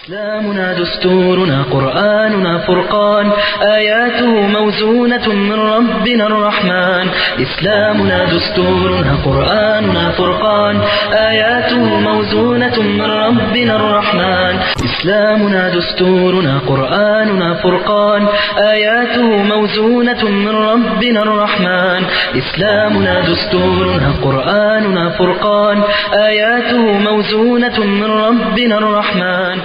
إسلامنا دستورنا قرآننا فرقان آياته موزونة من ربنا الرحمن إسلامنا دستورنا قرآننا فرقان آياته موزونة من ربنا الرحمن إسلامنا دستورنا قرآننا فرقان آياته موزونة من ربنا الرحمن إسلامنا دستورنا قرآننا فرقان آياته موزونة من ربنا الرحمن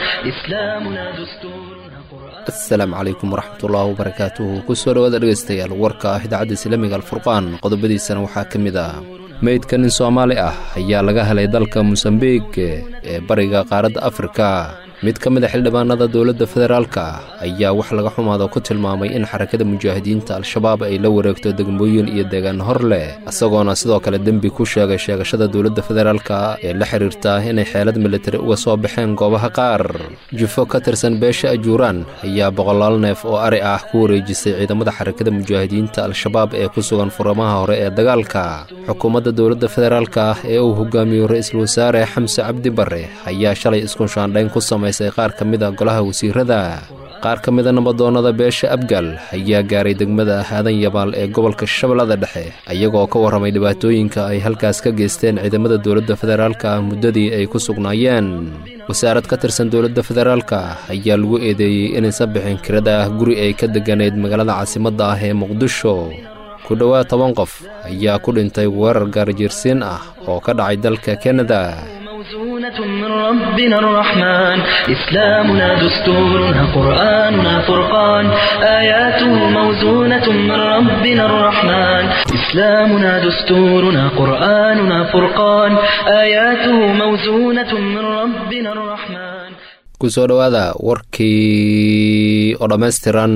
asalaamu calaykum waraxmatullaahi wabarakaatuhu kusoo dhawaada dhegaystayaal warka ah idaacadda islaamiga alfurqaan qodobadiisana waxaa ka mid ah meydka nin soomaali ah ayaa laga helay dalka mosambiik ee bariga qaaradda afrika mid ka mid a xildhibaanada dowladda federaalka ayaa wax laga xumaado ku tilmaamay in xarakada mujaahidiinta al-shabaab ay la wareegto degmooyin iyo deegaan hor leh isagoona sidoo kale dembi ku sheegay sheegashada dowladda federaalka ee la xiriirta inay xeelad militari uga soo baxeen goobaha qaar jufo ka tirsan beesha ajuuraan ayaa boqolaal neef oo ari ah ku wareejisay ciidamada xarakada mujaahidiinta al-shabaab ee ku sugan furamaha hore ee dagaalka xukuumadda dowladda federaalka ee uu hogaamiyo ra-iisul wasaare xamse cabdi barre ayaa shalay iskunshaandhayn ku samay qaar ka mid a golaha wasiirada qaar ka mida nabadoonnada beesha abgal ayaa gaaray degmada aadan yabaal ee gobolka shabeellada dhexe ayagoo ka warramay dhibaatooyinka ay halkaas ka geysteen ciidamada dowladda federaalka muddadii ay ku sugnaayeen wasaarad ka tirsan dowladda federaalka ayaa lagu eedeeyey inaysan bixin kirada guri ay ka degganayd magaalada caasimadda ah ee muqdisho ku dhowaad 10 qof ayaa ku dhintay weerar gaarjiirsiin ah oo ka dhacay dalka kanada موزونة من ربنا الرحمن إسلامنا دستورنا قرآننا فرقان آياته موزونة من ربنا الرحمن إسلامنا دستورنا قرآننا فرقان آياته موزونة من ربنا الرحمن kusoo dhawaada warkii oo dhammaystiran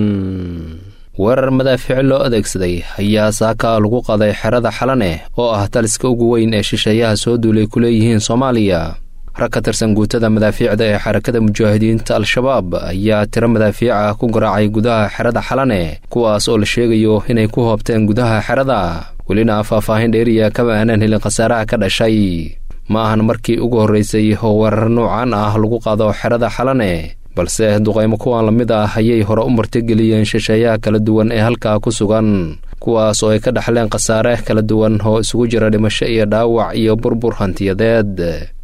weerar madaafiic loo adeegsaday ayaa saaka lagu qaday xerada xalane oo ah taliska ugu weyn ee shisheeyaha soo duulay ku leeyihiin Soomaaliya rag ka tirsan guutada madaafiicda ee xarakada mujaahidiinta al-shabaab ayaa tiro madaafiic ah ku garaacay gudaha xerada xalane kuwaas oo la sheegayo inay ku hoobteen gudaha xerada welina faahfaahin dheeriya kama aanan helin khasaaraha ka dhashay ma ahan markii ugu horreysay oo weerar noocan ah lagu qaado xerada xalane balse duqaymo kuwan lamid ah ayay hore u martigeliyeen shisheeyaha kala duwan ee halkaa ku sugan kuwaas oo ay ka dhaxleen khasaare kala duwan oo isugu jira dhimasho iyo dhaawac iyo burbur hantiyadeed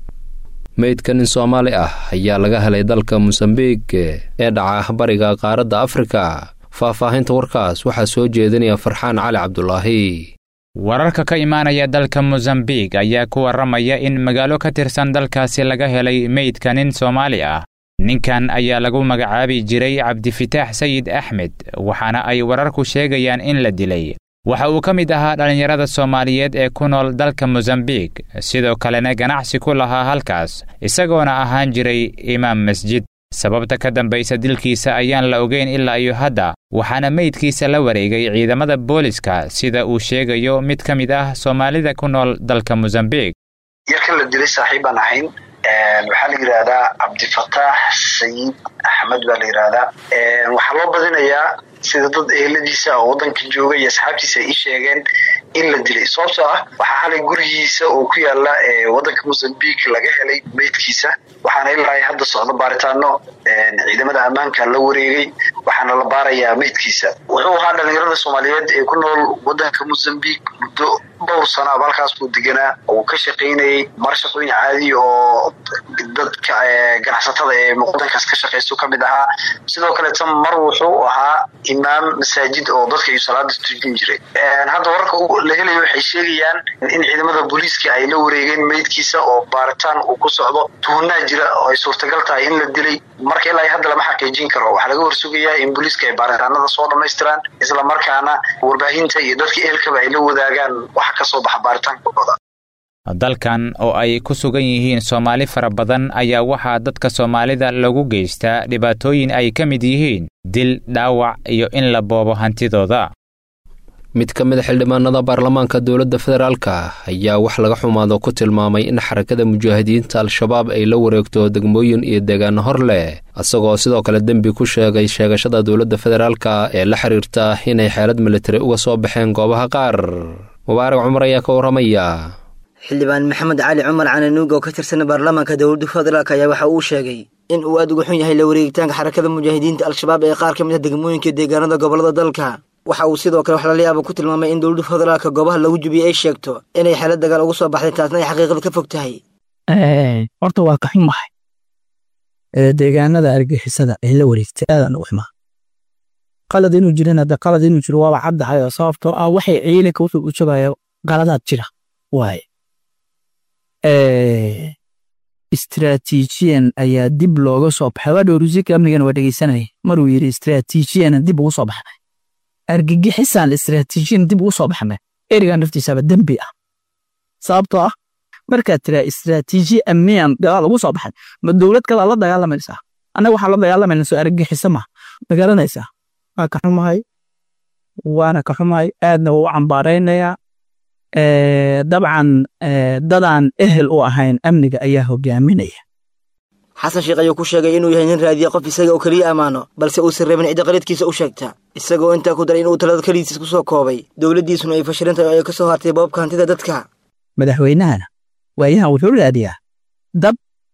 meydka nin soomaali ah ayaa laga helay dalka mosambiik ee dhaca bariga qaaradda afrika faahfaahinta warkaas waxaa soo jeedinaya farxaan cali cabdulaahi wararka ka imaanaya dalka mosambiik ayaa ku warramaya in magaalo ka tirsan dalkaasi laga helay meydka nin soomaali ah ninkan ayaa lagu magacaabi jiray cabdifitaax sayid axmed waxaana ay wararku sheegayaan in la dilay waxa uu ka mid ahaa dhallinyarada soomaaliyeed ee ku nool dalka mosambiik sidoo kalena ganacsi ku lahaa halkaas isagoona ahaan jiray imaam masjid sababta ka dambaysa dilkiisa ayaan la ogeyn ilaa iyo hadda waxaana meydkiisa la wareegay ciidamada booliska sida uu sheegayo mid ka mid ah soomaalida ku nool dalka mosambiik yarkan la dilay saaxiibaan ahayn waxaa la yidhaahdaa cabdifataax sayid axmed baa la yidhaahdaa waxaa loo badinayaa sida dad eheladiisa oo waddanka jooga iyo asxaabtiisa ay sheegeen in la dilay sababtoo ah waxaa xalay gurigiisa oo ku yaala waddanka mosambiik laga helay meydkiisa waxaana ilaa hadda socdo baaritaano ciidamada ammaanka la wareegay waxaana la baarayaa meydkiisa wuxuu ahaa dhalinyarada soomaaliyeed ee ku nool waddanka mosambiik muddo dhowr sano ab halkaas buu deganaa oo ka shaqaynayay mar shaqooyin caadi oo dadka ganacsatada ee waddankaas ka shaqaysto ka mid ahaa sidoo kaleeta mar wuxuu ahaa imaam masaajid oo dadka ay salaada tujin jiray hadda wararka la helayo waxay sheegayaan in ciidamada booliiska ay la wareegeen meydkiisa oo baaritaan uu ku socdo tuhunaa jira oo ay suurtagal tahay in la dilay marka ilaa hadda lama xaqiijin karo waxaa laga warsugayaa in booliiska ay baaritaanada soo dhammaystiraan isla markaana warbaahinta iyo dadka ehelkaba ay la wadaagaan waxa ka soo baxa baaritaankooda dalkan oo ay ku sugan yihiin Soomaali fara badan ayaa waxaa dadka Soomaalida lagu geystaa dhibaatooyin ay ka mid yihiin dil dhaawac iyo in la boobo hantidooda mid ka mid a xildhibaanada baarlamaanka dowladda federaalka ayaa wax laga xumaado ku tilmaamay in xarakada mujaahidiinta al-shabaab ay la wareegto degmooyin iyo deegaan hor leh asagoo sidoo kale dembi ku sheegay sheegashada dowladda federaalka ee la xiriirta inay xeelad militari uga soo baxeen goobaha qaar mubaarak cumar ayaa ka warramaya xildhibaan maxamed cali cumar cananuug oo ka tirsan baarlamaanka dowladda federaalk ayaa waxa uu sheegay in uu aad uga xun yahay la wareegitaanka xarakada mujaahidiinta al-shabaab ee qaar ka mid ah degmooyinka deegaanada gobolada dalka. waxa uu sidoo kale wax lala yaabo ku tilmaamay in dowladda federaalka goobaha lagu jubiyey ay sheegto inay xaalad dagaal ugu soo baxday taasna ay xaqiiqada ka fog tahay. horta waa ka xumahay deegaanada argixisada ee la wareegtay aadan u xumaa qalad inuu jirana da qalad inuu jiro waa caddahay oo sababtoo ah waxay ciidanka wuxuu u jogayo qaladaad jira waaye istiraatiijiyan ayaa dib looga soo baxay waa dhowrusika amnigan waa dhegeysanaya maruu yiri istiraatiijiyan dib ugu soo baxnay argagixisaan istiraatiijiyan dib ugu soo baxnay erigan naftiisaba dambi ah sababtoo ah markaad tiraa istiraatiiji amniyan dagaal ugu soo baxay ma dowlad kale la dagaalamaysaa annaga waxaa la dagaalamayna soo argagixisa ma garanaysaa waa ka xumahay waana ka xumahay aadna u cambaaraynayaa dabcan dadaan ehel u ahayn amniga ayaa hogaaminaya. xasan sheekh ayuu ku sheegay inuu yahay nin raadiya qof isaga oo kaliya amaano balse uusan rabin cidda qaladkiisa u sheegta isagoo intaa ku daray inuu talada kaliisa ku soo koobay dowladdiisuna ay fashilantay oo ay ka soo hartay boobka hantida dadka. madaxweynahana waayahan wuxuu raadiyaa dab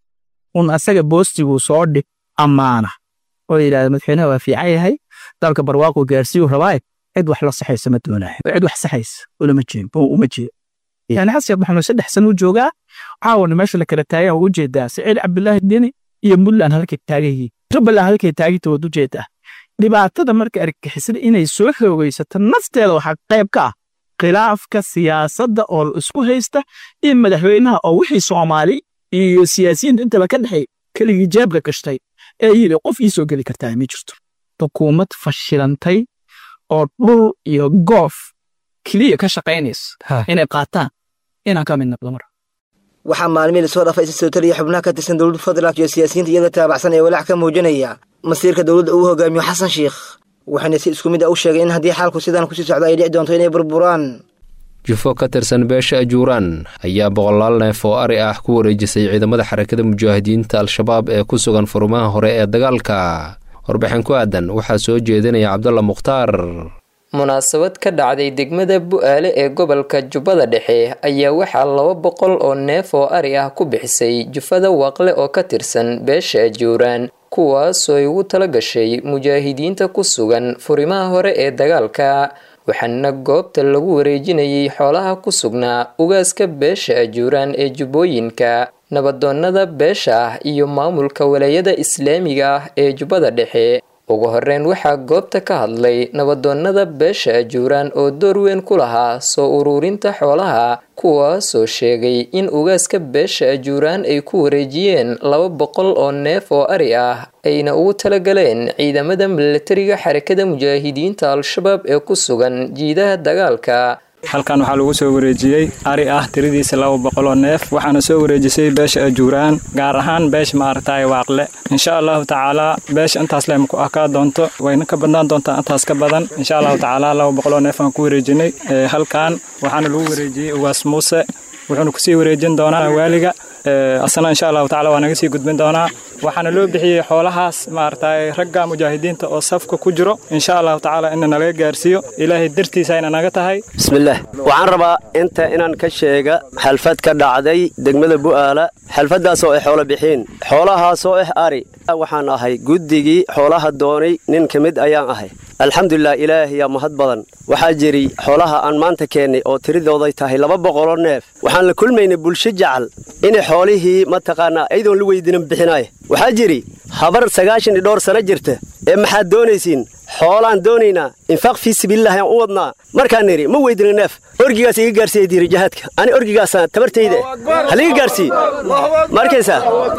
un asaga boostiguu soo dhig ammaana oo yidhahda madaxweynaha waa fiican yahay dalka barwaaqo gaarsiiyuu rabaa cid wax la saxaysa ma doonayo cid wax saxaysa uma jeedo yani xasan maxamed 3 sano joogaa caawana meesha la kala taagay ugu jeedaa Saciid Cabdullaahi Deni iyo Mullan halkay taagay Rabbil halkay taagay u jeedaa dhibaatada marka argixisada inay soo xoogaysato nafteeda waxa qayb ka ah khilaafka siyaasadda oo isku haysta in madaxweynaha oo wixii Soomaali iyo siyaasiyiin intaba ka dhaxay kaliya jeebka kashtay ee yiri qof ii soo gali kartaa ma jirto xukuumad fashilantay oo dhul iyo goof kaliya ka shaqeynaysa inay qaataan inaan ka mid noqdo mar waxaa maalmihii soo dhaafay soo taliya xubnaha ka tirsan dowladda federaalka iyo siyaasiyiinta iyada taabacsan ee walaac ka muujinaya masiirka dowladda uu hogaamiyo Xasan Sheekh waxaana si isku mid ah u sheegay in haddii xaalku sidan ku sii socdo ay dhici doonto inay burburaan. jufo ka tirsan beesha ajuuraan ayaa boqolaal neef oo ari ah ku wareejisay ciidamada xarakada mujaahidiinta al-shabaab ee ku sugan furmaha hore ee dagaalka. warbixin ku aadan waxaa soo jeedinaya Cabdulla Mukhtaar. munaasabad ka dhacday degmada Bu'aale ee gobolka Jubbada Dhexe ayaa waxaa 200 oo neef oo ari ah ku bixisay jufada Waaqle oo ka tirsan beesha ajuuraan kuwaas oo ugu tala gashay mujaahidiinta ku sugan furimaha hore ee dagaalka waxaana goobta lagu wareejinayay xoolaha ku sugnaa ugaaska beesha ajuuraan ee Jubbooyinka nabadoonnada beesha iyo maamulka walaayada islaamiga ah ee Jubbada Dhexe. ugu horreyn waxaa goobta ka hadlay nabadoonnada beesha ajuuraan oo door weyn ku lahaa soo ururinta xoolaha kuwaasoo sheegay in ugaaska beesha ajuuraan ay ku wareejiyeen 200 oo neef oo ari ah ayna ugu talagaleen ciidamada milatariga xarakada mujaahidiinta al-shabaab ee ku sugan jiidaha dagaalka. halkan waxaa lagu soo wareejiyay ari ah tiradiisa 200 oo neef waxaana soo wareejisay beesha ajuuraan gaar ahaan beesha maartay Waaqle insha Allah taala beesha intaas leem ku aka doonto wayna ka badnaan doontaa intaas ka badan insha Allah taala 200 oo neef aan ku wareejinay halkan waxaana lagu wareejiyay ugaas Muuse wuxuuna ku sii wareejin doonaa waaliga asana insha Allah taala waana sii gudbin doonaa waxaana loo bixiyay xoolahaas maartay ragga mujaahidiinta oo safka ku jiro insha Allah taala inna laga gaarsiyo ilaahay dartiisa inna naga tahay. bismillaah waxaan rabaa inaan ka sheega xalfad ka dhacday degmada Bu'aala xalfadaas oo ay xoolo bixin xoolahaas oo ari waxaan ahay guddigii xoolaha doonay nin kamid ayaan ahay alxamdulillah ilaahi ya mahad badan waxaa jiri xoolaha aan maanta keenay oo tiridooday tahay 200 oo neef waxaan la kulmaynay bulsho jecel in xoolihii ma taqaana aydoon la weydiin bixinay waxaa jiri habar 92 sano jirta ee maxaad doonaysiin xoolaan doonayna infaq fi sabilillah aan u wadnaa markaan niri ma weydiin neef orgigaas iga gaarsiiyay diir jahadka ani orgigaas tabartayda haliga gaarsiiy markaysa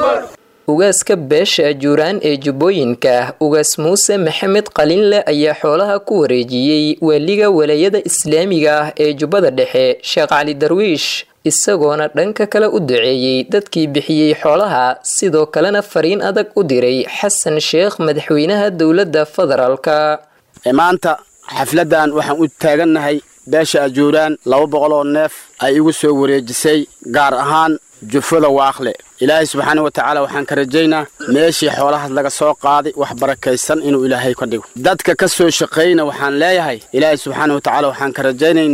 ugaaska beesha ajuuraan ee Jubbooyinka ugaas Muuse Maxamed Qalinle ayaa xoolaha ku wareejiyay waliga walaayada islaamiga ah ee Jubbada Dhexe Sheekh Cali Darwiish isagoona dhanka kale u duceeyay dadkii bixiyay xoolaha sidoo kalena fariin adag u diray Xasan Sheekh madaxweynaha dowladda federaalka. maanta xafladan waxaan u taaganahay beesha ajuuraan 200 oo neef ay igu soo wareejisay gaar ahaan jufada Waaqle ilaahay subxaanahu wa ta'ala waxaan ka rajaynaa meeshii xoolaha laga soo qaaday wax barakaysan inuu ilaahay ka dhigo dadka ka soo shaqeeyna waxaan leeyahay ilaahay subxaanahu wa ta'ala waxaan ka rajaynaynaa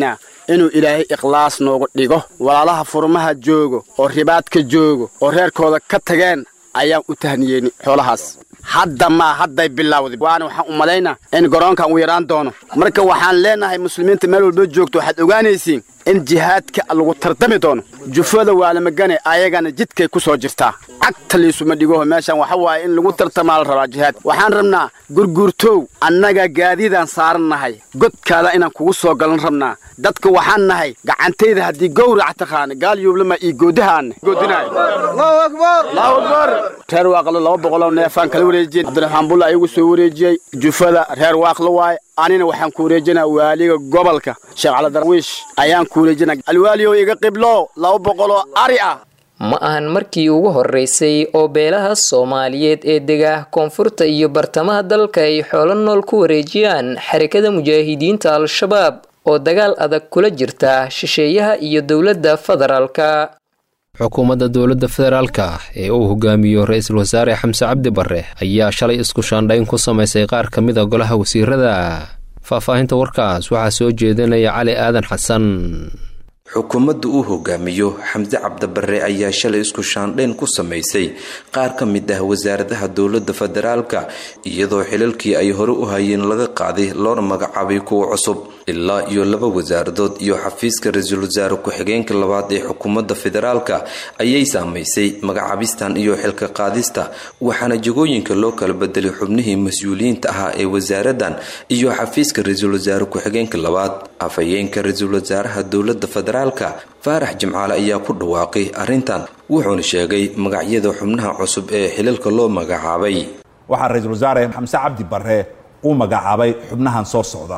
inuu ilaahay ikhlaas noogu dhigo walaalaha furmaha joogo oo ribaadka joogo oo reerkooda ka tageen ayaan u tahniyeyni xoolahaas hadday bilowday waana waxaan u malaynaa in garoonkan uu yaraan doono marka waxaan leenahay muslimiinta meel walba joogto waxaad ogaanaysiin in jihaadka lagu tartami doono jufada waa lamagane ayagana jidkay ku soo jirtaa cagta liisuma dhigoho meeshan waxa waaye in lagu tartamaa la rabaa jihaad waxaan rabnaa gurguurtow annaga gaadiidaan saarannahay godkaada inaan kugu soo galan rabnaa dadka waxaan nahay gacantayda haddii gowrac taqaana gaal yuublama iyo goodahaana allahu akbar reer waaqlo 200 neefaan kala wareejiyey cabdiraxmaan bulla ayagu soo wareejiyey jufada reer waaqlo waaye anina waxaan ku wareejinaa waaliga gobolka sheekh cali darwiish ayaan ku wareejinaa alwaaliyo iga qiblo 200 ari ah ma ahan markii ugu horeysay oo beelaha Soomaaliyeed ee dega koonfurta iyo bartamaha dalka ay xoolo nool ku wareejiyaan xarakada mujaahidiinta al-shabaab oo dagaal adag kula jirta shisheeyaha iyo dawladda federaalka. xukuumadda dawladda federaalka ee uu hogaamiyo ra'iisul wasaare Xamse Cabdi Barre ayaa shalay isku shaandhayn ku sameysay qaar ka mid ah golaha wasiirada. faahfaahinta warkaas waxaa soo jeedinaya Cali Aadan Xasan. xukuumadda uu hogaamiyo Xamse Cabdi Barre ayaa shalay isku shaandhayn ku sameysay qaar ka mid ah wasaaradaha dawladda federaalka iyadoo xilalkii ay hore u hayeen laga qaaday loona magacaabay kuwa cusub ilaa iyo 2 wasaaradood iyo xafiiska ra'iisul wasaare ku-xigeenka labaad ee xukuumadda federaalka ayay saameysay magacaabistan iyo xilka qaadista waxaana jagooyinka loo kala bedelay xubnihii mas'uuliyiinta ahaa ee wasaaradan iyo xafiiska ra'iisul wasaare ku-xigeenka labaad. afayeenka ra'iisul wasaaraha dawladda federaalka Faarax Jimcaale ayaa ku dhawaaqay arrintan wuxuuna sheegay magacyada xubnaha cusub ee xilalka loo magacaabay. waxaa ra'iisul wasaare Xamse Cabdi Barre uu magacaabay xubnahan soo socda.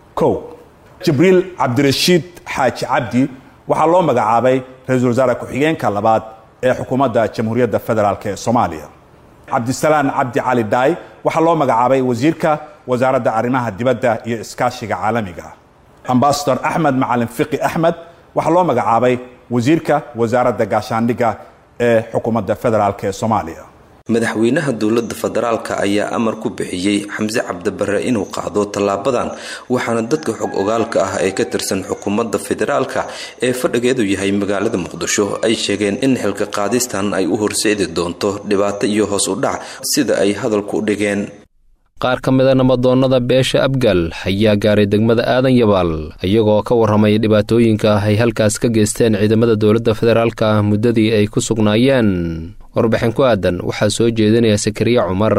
Jibriil Cabdirashiid Xaaji Cabdi waxaa loo magacaabay ra'iisul wasaare ku-xigeenka labaad ee xukuumadda Jamhuuriyadda Federaalka ee Soomaaliya. Cabdisalaan Cabdi Cali Daay waxaa loo magacaabay wasiirka wasaaradda arrimaha dibadda iyo iskaashiga caalamiga. Ambassador Ahmed Macalin Fiqi Ahmed waxaa loo magacaabay wasiirka wasaaradda gaashaandhigga ee xukuumadda Federaalka ee Soomaaliya. madaxweynaha dawladda federaalka ayaa amar ku bixiyay Xamse Cabdi Barre inuu qaado talaabadan waxaana dadka xog ogaalka ah ee ka tirsan xukuumadda federaalka ee fadhigeedu yahay magaalada Muqdisho ay sheegeen in xilka qaadistan ay u horseedi doonto dhibaato iyo hoos u dhac sida ay hadalku u dhigeen. qaar ka mid ah nabdoonnada beesha Abgal ayaa gaaray degmada Aadan Yabaal iyagoo ka warramay dhibaatooyinka ay halkaas ka geysteen ciidamada dawladda federaalka muddadii ay ku sugnaayeen. warbixin ku aadan waxaa soo jeedinaya Sakariya Cumar.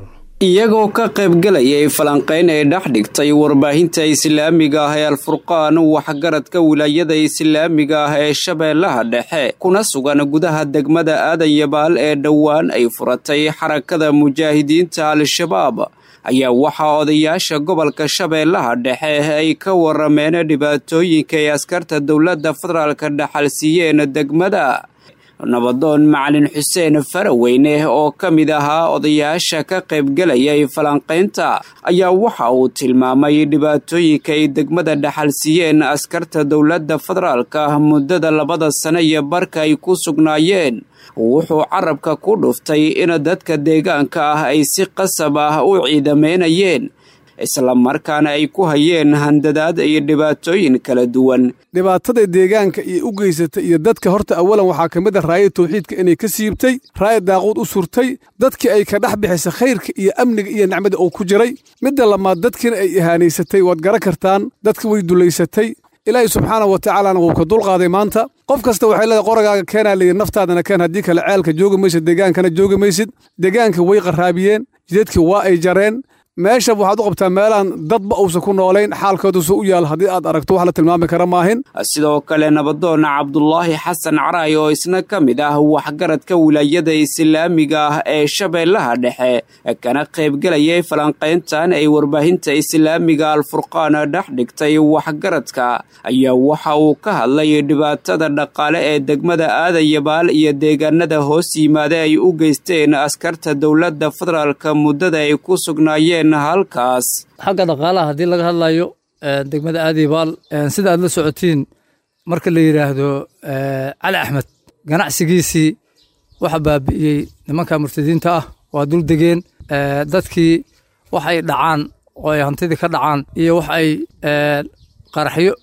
iyagoo ka qaybgalayay falanqayn ay dhex dhigtay warbaahinta islaamiga ah ee Al-Furqaan waxgaradka wilaayada islaamiga ah ee Shabeellaha Dhexe kuna sugan gudaha degmada Aadan Yabaal ee dhowaan ay furatay xarakada mujaahidiinta al-shabaab ayaa waxaa odayaasha gobolka Shabeellaha Dhexe ay ka warameen dhibaatooyinka ay askarta dawladda federaalka dhaxalsiiyeen degmada. nabadoon Macalin Xuseen Faraweyne oo ka mid ahaa odayaasha ka qaybgalayay falanqaynta ayaa waxa uu tilmaamay dhibaatooyinka ay degmada dhaxalsiiyeen askarta dawladda federaalka muddada 2 sano iyo barka ay ku sugnaayeen. wuxuu carabka ku dhuftay in dadka deegaanka ah ay si qasab ah u ciidameynayeen isla markaana ay ku hayeen handadaad iyo dhibaatooyin kala duwan. dhibaatada deegaanka iyo u geysatay iyo dadka horta awalan waxaa ka mid ah raayada tawxiidka inay ka siibtay raayad daaquud u surtay dadkii ay ka dhex bixisay khayrka iyo amniga iyo nicmada oo ku jiray. midda labaad dadkiina ay ihaanaysatay waad garan kartaan dadka way dulaysatay. ilaahay subxaanahu wa tacaala wuu ka dulqaaday maanta qof kasta waxay leedahay qoragaaga keenaa leeyahay naftaadana keen haddii kale ceelka joogi maysid deegaankana joogi maysid. deegaanka way qaraabiyeen jidadkii waa ay jareen. meesha waxaad u qabtaa meelaan dadba uusan ku noolayn xaalkoodu soo u yaal haddii aad aragto wax la tilmaami kara maahin. sidoo kale nabadoon Cabdullaahi Xasan Caraay oo isna ka mid ah waxgaradka wilaayada islaamiga ah ee Shabeellaha Dhexe kana qaybgalayay falanqayntan ay warbaahinta islaamiga Al-Furqaan dhex dhigtay waxgaradka ayaa waxa uu ka hadlay dhibaatada dhaqaale ee degmada Aadan Yabaal iyo deegaanada hoos yimaada ay u geysteen askarta dawladda federaalka muddada ay ku sugnaayeen halkaas. xagga dhaqaalaha haddii laga hadlayo degmada Aadan Yabaal sida aad la socotiin marka la yiraahdo Cali Axmed ganacsigiisii waxa baabi'iyey nimanka murtadiinta ah waa dul degeen dadkii wax ay dhacaan oo ay hantidii ka dhacaan iyo wax ay qaraxyo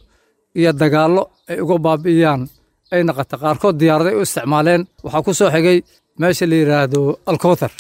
iyo dagaallo ay uga baabi'iyaan ay naqata qaarkood diyaaraday u isticmaaleen waxaa ku soo xigay meesha la yidhaahdo alkowthar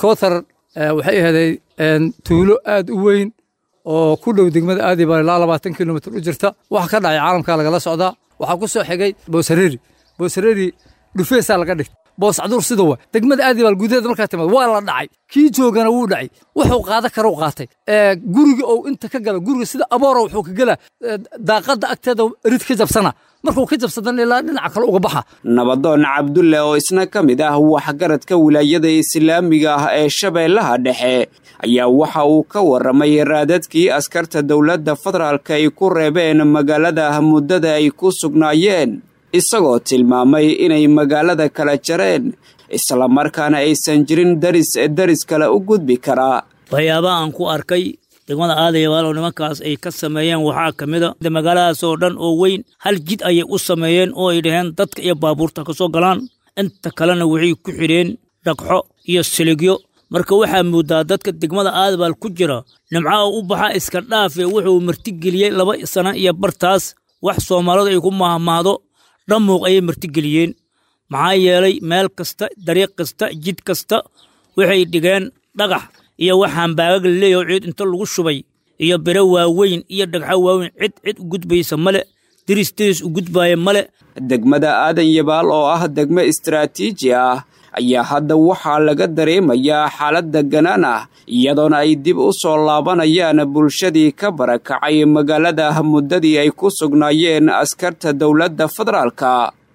waxay ahaday tuulo aad u weyn oo ku dhow degmada aadibaal ilaa 20 kilomitir u jirta waxa ka dhacay caalamka lagala socdaa waxaa ku soo xigay boosareri dhufeesaa laga dhigtay boos caduur sida waa degmada aadibaal gudaheeda markaa timaad waa la dhacay kii joogana wuu dhacay wuxuu qaada karo qaatay guriga oo inta ka gala guriga sida aboora wuxuu ka gala daaqada agteeda rid ka jabsana markuu ka jabsadan ilaa dhinaca kale uga baxa nabadoon cabdulle oo isna ka mid ah waxgaradka wilaayada islaamiga ah ee shabeellaha dhexe ayaa waxa uu ka warramay raadadkii askarta dowladda federaalka ay ku reebeen magaalada muddada ay ku sugnaayeen isagoo tilmaamay inay magaalada kala jareen isla markaana aysan jirin daris kale u gudbi karaa waxyaabaha aan ku arkay degmada aadayabaal oo nimankaas ay ka sameeyeen waxaa ka mid a magaaladaas oo dhan oo weyn hal jid ayay u sameeyeen oo ay dhaheen dadka iyo baabuurta ka soo galaan inta kalena waxay ku xidheen dhagxo iyo siligyo marka waxaa moodaa dadka degmada aadayabaal ku jira nimca oo u baxa iska dhaafe wuxuu martigeliyey 2 sano iyo bartaas wax Soomaalidu ay ku mahmaado dhamuuq ayay martigeliyeen maxaa yeelay meel kasta dariiq kasta jid kasta waxay dhigeen dhagax iyo waxaan baagag leeyo cid inta lagu shubay iyo bere waaweyn iyo dhagxa waaweyn cid u gudbaysa male diris u gudbaya male degmada aadan yabaal oo ah degmo istiraatiiji ah ayaa hadda waxaa laga dareemayaa xaalad deganaan ah iyadoona ay dib u soo laabanayaan bulshadii ka barakacay magaalada muddadii ay ku sugnaayeen askarta dowladda federaalka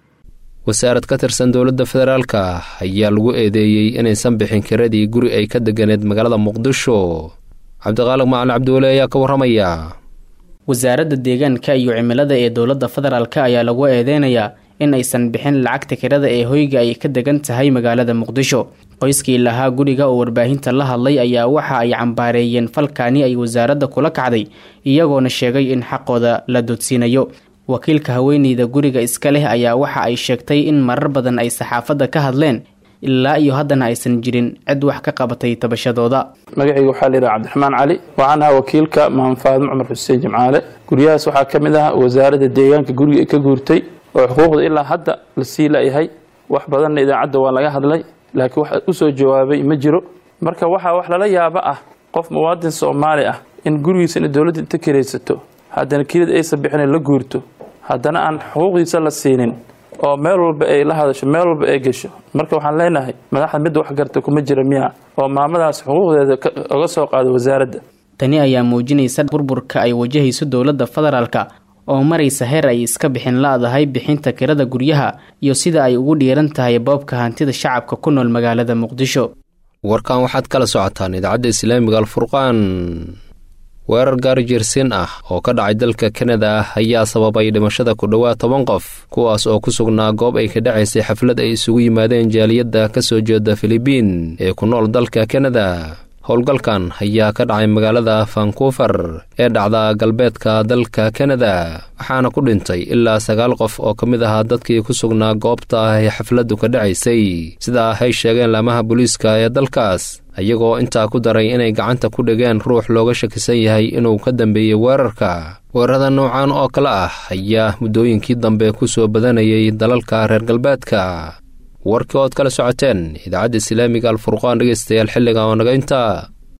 wasaarad ka tirsan dowladda federaalka ayaa lagu eedeeyey inaysan bixin kiradii guri ay ka deganeed magaalada muqdisho cabdiqaaliq macalin cabdiwale ayaa ka warramaya wasaaradda deegaanka iyo cimilada ee dowladda federaalka ayaa lagu eedeynayaa in aysan bixin lacagta kirada ee hoyga ay ka degan tahay magaalada muqdisho qoyskii lahaa guriga oo warbaahinta la hadlay ayaa waxa ay cambaareeyeen falkaani ay wasaaradda kula kacday iyagoona sheegay in xaqooda la dodsiinayo wakiilka haweeneyda guriga iska leh ayaa waxa ay sheegtay in marar badan ay saxaafadda ka hadleen ilaa iyo haddana aysan jirin cid wax ka qabatay tabashadooda magacayga waxaa la yidhaha cabdiraxmaan cali waxaan ahaa wakiilka maam faadimo cumar xuseen jimcaale guryahaas waxaa ka mid ah wasaaradda deegaanka guriga ka guurtay oo xuquuqda ilaa hadda la sii layahay wax badanna idaacadda waa laga hadlay laakiin wax u soo jawaabay ma jiro marka waxaa wax lala yaaba ah qof muwaadin Soomaali ah in gurigiisa in dawladda inta kiraysato haddana kirada aysan bixin la guurto haddana aan xuquuqdiisa la siinin oo meel walba ay la hadasho meel walba ay gasho marka waxaan leenahay madaxda mid wax garta kuma jira miya oo maamadaas xuquuqdeeda uga soo qaado wasaaradda tani ayaa muujinaysa burburka ay wajahayso dowladda federaalka oo maraysa heer ay iska bixin laadahay bixinta kirada guryaha iyo sida ay ugu dhiiran tahay boobka hantida shacabka ku nool magaalada muqdisho warkan waxaad kala socotaan idaacadda islaamiga alfurqaan weerar gaari jirsin ah oo ka dhacay dalka Kanada ayaa sababay dhimashada ku dhawaad 10 qof kuwaas oo ku sugnaa goob ay ka dhacaysay xaflad ay isugu yimaadeen jaaliyadda ka soo jeeda Filibiin ee ku nool dalka Kanada howlgalkan ayaa ka dhacay magaalada Vancouver ee dhacda galbeedka dalka Kanada waxaana ku dhintay ilaa 9 qof oo ka mid ah dadkii ku sugnaa goobta ay xafladdu ka dhacaysay sida ay sheegeen laamaha booliiska ee dalkaas ayagoo intaa ku daray inay gacanta ku dhigeen ruux looga shakisan yahay inuu ka dambeeyay weerarada noocan oo kale ah ayaa muddooyinkii dambe ku soo badanayay dalalka reer galbeedka warkii ood kala socoteen idaacadda islaamiga alfurqaan dhegeystayaal xilliga oo naga intaa